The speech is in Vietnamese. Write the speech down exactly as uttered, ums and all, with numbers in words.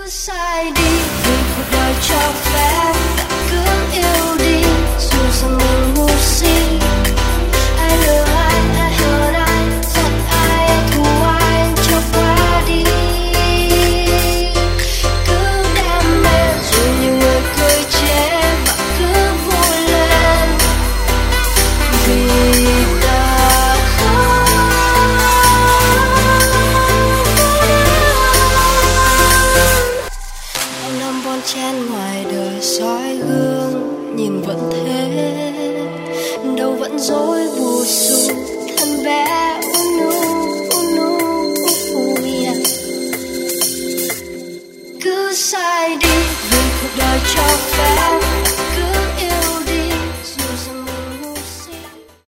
sai đi vì cuộc đời cho phép cứ yêu đi dù rằng mình ngu si.